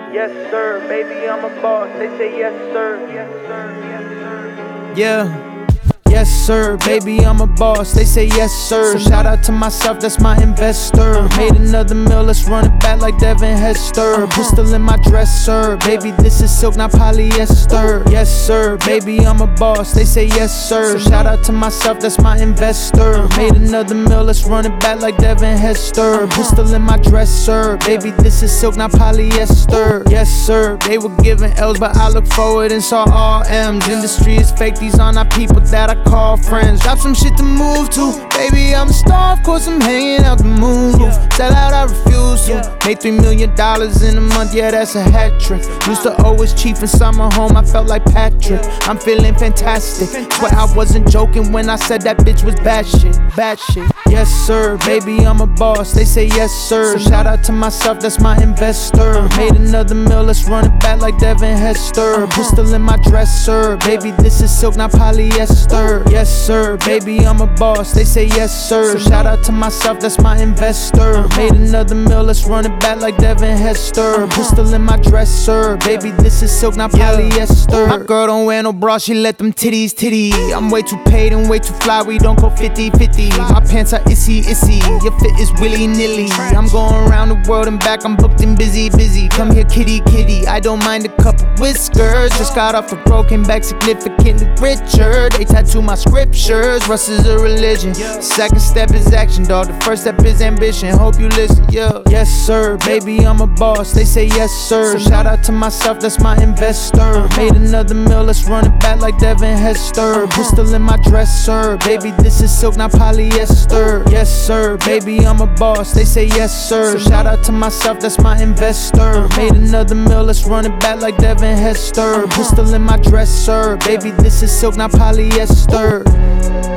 Yes, sir, baby, I'm a boss. They say yes, sir. Yes, sir. Yes, sir. Yeah. Yes sir, baby I'm a boss, they say yes sir. Shout out to myself, that's my investor. Made another meal, let's run it back like Devin Hester. Pistol in my dresser, baby this is silk, not polyester. Yes sir, baby I'm a boss, they say yes sir. Shout out to myself, that's my investor. Made another meal, let's run it back like Devin Hester. Pistol in my dresser, baby this is silk, not polyester. Yes sir, they were giving L's but I looked forward and saw all M's. Industry is fake, these are not people that I call friends. Drop some shit to move to. Baby, I'm a star, of course I'm hanging out the moon roof. Sell out, I refuse to. Made $3 million in a month, yeah, that's a hat trick. Used to always chief in summer home, I felt like Patrick. I'm feeling fantastic. Swear I wasn't joking when I said that bitch was bad shit. Bad shit. Yes, sir, baby, I'm a boss. They say yes, sir. Shout out to myself, that's my investor. Made another meal, let's run it back like Devin Hester. Pistol in my dresser. Baby, this is silk, not polyester. Yes sir, baby I'm a boss, they say yes sir. Shout out to myself, that's my investor. Made another meal, let's run it back like Devin Hester. Pistol in my dresser, baby this is silk, not polyester. My girl don't wear no bra, she let them titties. I'm way too paid and way too fly, we don't go 50-50. My pants are issy, your fit is willy-nilly. I'm going around the world and back, I'm booked and busy. Come here kitty, I don't mind a couple whiskers. Just got off the broken back, significantly richer. They tattoo my scriptures, Russ is a religion. Second step is action, dog. The first step is ambition. Hope you listen, yeah. Yes, sir, baby, I'm a boss. They say yes, sir. Shout out to myself, that's my investor. Made another meal, let's run it back like Devin Hester. Pistol in my dresser. Baby, this is silk, not polyester. Yes, sir, baby, I'm a boss. They say yes, sir. Shout out to myself, that's my investor. Made another meal, let's run it back like Devin Hester. Pistol in my dresser. Baby, this is silk, not polyester.